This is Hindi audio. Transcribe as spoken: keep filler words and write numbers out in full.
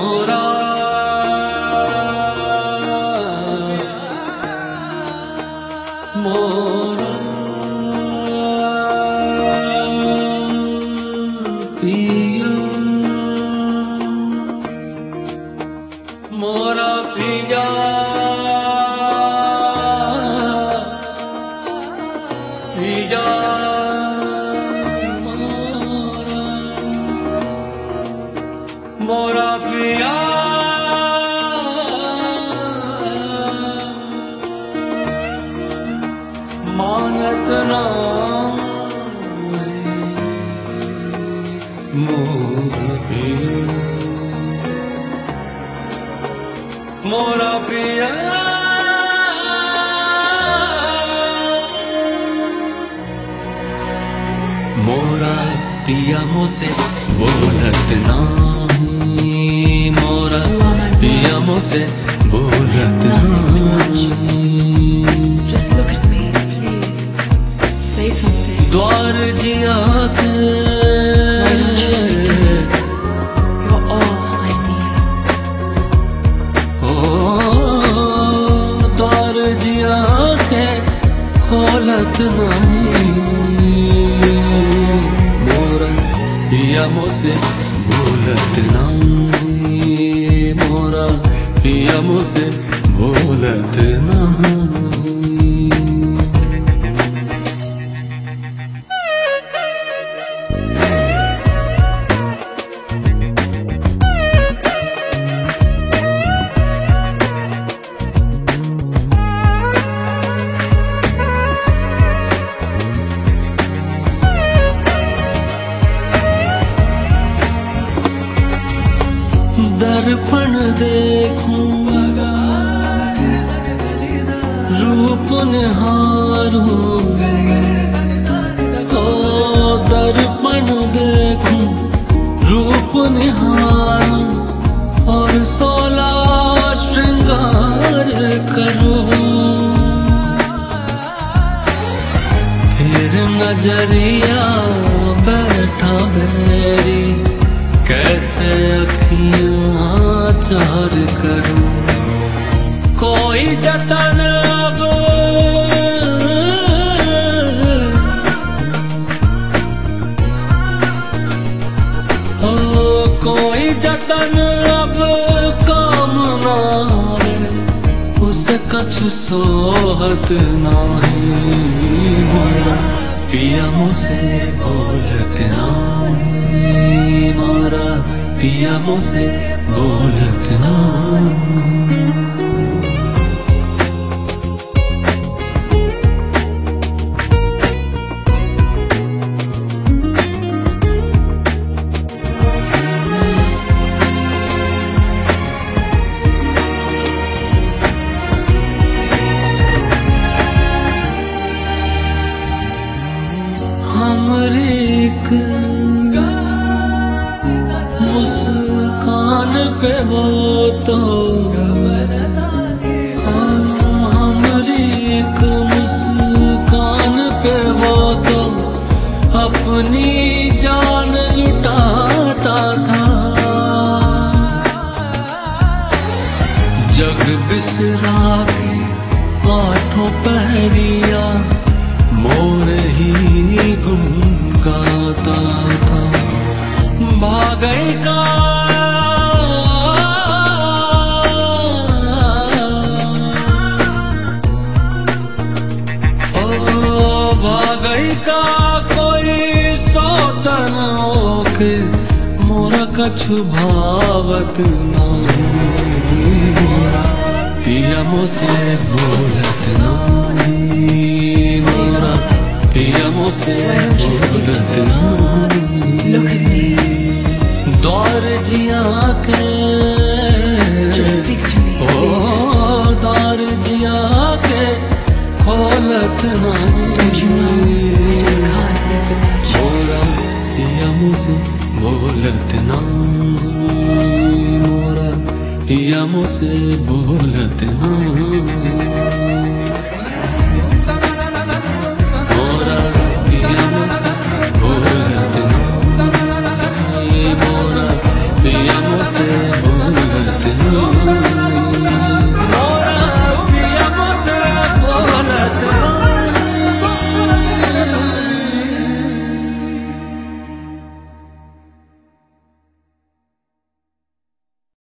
मोरा मोरा पिया मोरा पिया पिया मोरा पिया मानत ना मोरा पिया मोरा पिया मोरा पिया मुझसे बोलत नहीं, मोरा पिया मुझसे बोलत नहीं। Just look at me, please. Say something. द्वार जिया के Why don't you speak to me? You're all I need. ओ द्वार जिया के खोलत नहीं, मोरा पिया मुझसे बोलत नहीं, मोरा पिया मुझसे बोलत नहीं। दर्पण देखूं रूप निहारूं, ओ दर्पण देखूं रूप निहारूं और सोला श्रृंगार करूं। फिर नजरिया बैठा मेरी कैसे अखियां चार करूं। कोई जतन अब ओ कोई जतन अब काम ना आवे, उसे कछु सोहत नहीं, मोरा पिया मुझसे बोलत नहीं, मोरा पिया मुझसे बोलत नहीं। हमरी एक मुस्कान पे वो तो, हमरी एक मुस्कान पे वो तो अपनी जान लुटाता था। जग बिसरा के आठों पहरिया मोर ही गुम गाता था। भागई का ओ भागई का कोई सौतन ओके मोरा कछु भावत नहीं, मोरा पिया मुझसे बोलत नहीं, मोरा पिया मुझसे बोलत नहीं। Look at me. द्वार जिया के Just speak to me, O please. द्वार जिया के खोलत नहीं। Don't you know I just can't live without you. मोरा पिया मुझसे बोलत नहीं, मोरा पिया मुझसे बोलत नहीं।